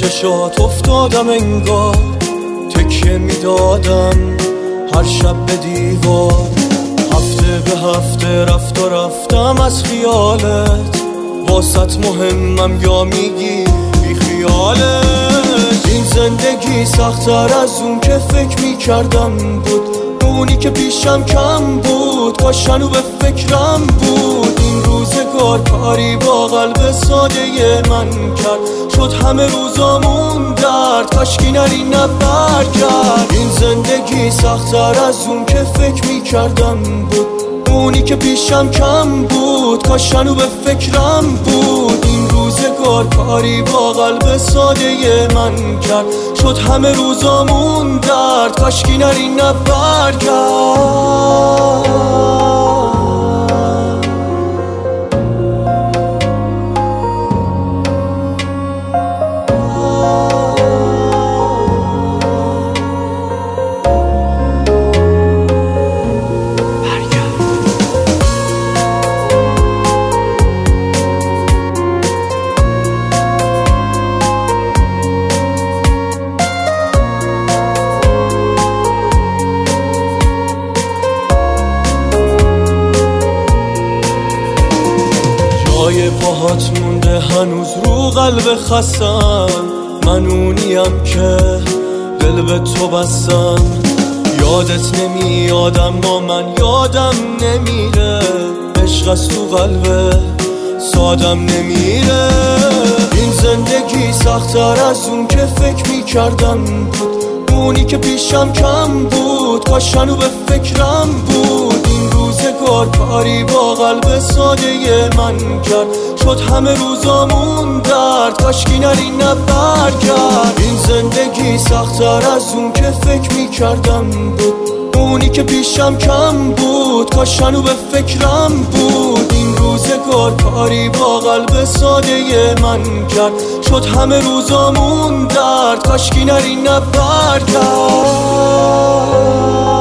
چشات افتادم انگار تکیه میدادم هر شب به دیوار. هفته به هفته رفت و رفتم از خیالت، واسط مهمم یا میگی بی خیالت. این زندگی سخت‌تر از اون که فکر میکردم بود، اونی که پیشم کم بود کاشنو به فکرم بود. این روزگار کاری با قلب ساده من کرد، شد همه روزامون درد، کاشکی نری نبر کرد. این زندگی سخت‌تر از اون که فکر میکردم بود، اونی که پیشم کم بود کاشنو به فکرم بود. این روزگار کاری با قلب ساده من کرد، شد همه روزامون درد، کاشکی نری نبر کرد. جای پاهات مونده هنوز رو قلب خستم، من اونیم که دل به تو بستم. یادت نمیاد اما من یادم نمیره، عشق از تو قلب سادم نمیره. این زندگی سخت‌تر از اون که فکر میکردم بود، اونی که پیشم کم بود کاشنو به فکرم بود. این روزگار کاری با قلب ساده من کرد، شد همه روزامون درد، کاشکی نری نبر کرد. این زندگی سخت‌تر از اون که فکر میکردم بود، اونی که پیشم کم بود کاشنو به فکرم بود. این روزگار کاری با قلب ساده من کرد، شد همه روزامون درد، کاشکی نری نبر کرد.